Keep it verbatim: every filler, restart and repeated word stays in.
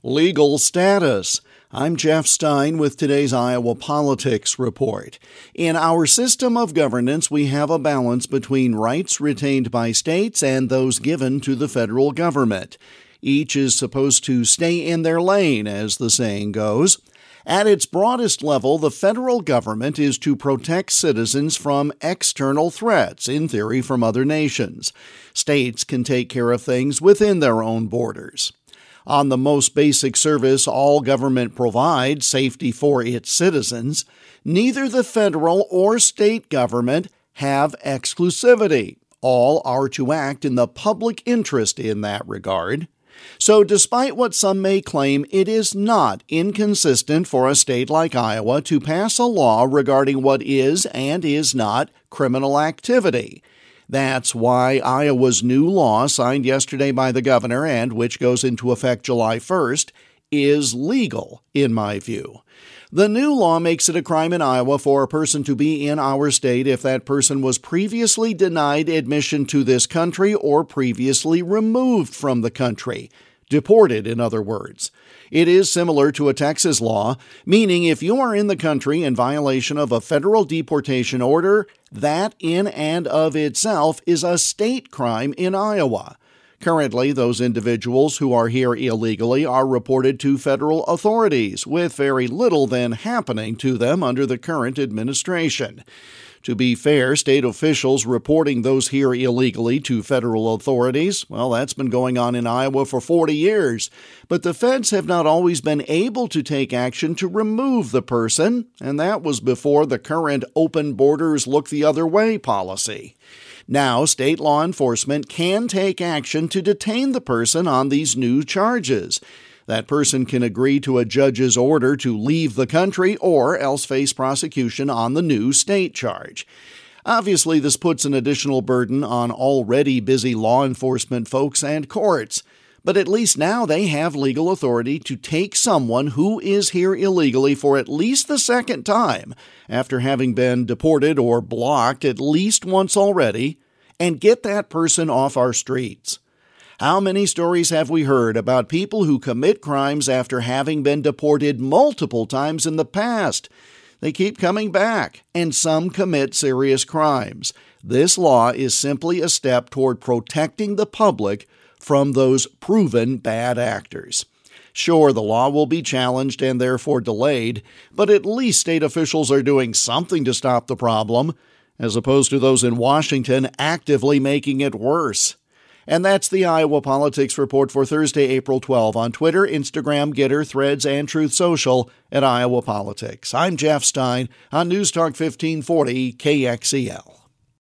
Legal status. I'm Jeff Stein with today's Iowa Politics Report. In our system of governance, we have a balance between rights retained by states and those given to the federal government. Each is supposed to stay in their lane, as the saying goes. At its broadest level, the federal government is to protect citizens from external threats, in theory from other nations. States can take care of things within their own borders. On the most basic service all government provides, safety for its citizens, neither the federal or state government have exclusivity. All are to act in the public interest in that regard. So despite what some may claim, it is not inconsistent for a state like Iowa to pass a law regarding what is and is not criminal activity. That's why Iowa's new law, signed yesterday by the governor and which goes into effect July first, is legal, in my view. The new law makes it a crime in Iowa for a person to be in our state if that person was previously denied admission to this country or previously removed from the country. Deported, in other words. It is similar to a Texas law, meaning if you are in the country in violation of a federal deportation order, that in and of itself is a state crime in Iowa. Currently, those individuals who are here illegally are reported to federal authorities, with very little then happening to them under the current administration. To be fair, state officials reporting those here illegally to federal authorities, well, that's been going on in Iowa for forty years. But the feds have not always been able to take action to remove the person, and that was before the current open borders look the other way policy. Now, state law enforcement can take action to detain the person on these new charges. That person can agree to a judge's order to leave the country or else face prosecution on the new state charge. Obviously, this puts an additional burden on already busy law enforcement folks and courts. But at least now they have legal authority to take someone who is here illegally for at least the second time, after having been deported or blocked at least once already, and get that person off our streets. How many stories have we heard about people who commit crimes after having been deported multiple times in the past? They keep coming back, and some commit serious crimes. This law is simply a step toward protecting the public from those proven bad actors. Sure, the law will be challenged and therefore delayed, but at least state officials are doing something to stop the problem, as opposed to those in Washington actively making it worse. And that's the Iowa Politics Report for Thursday, April twelfth on Twitter, Instagram, Getter, Threads, and Truth Social at Iowa Politics. I'm Jeff Stein on News Talk fifteen forty K X E L.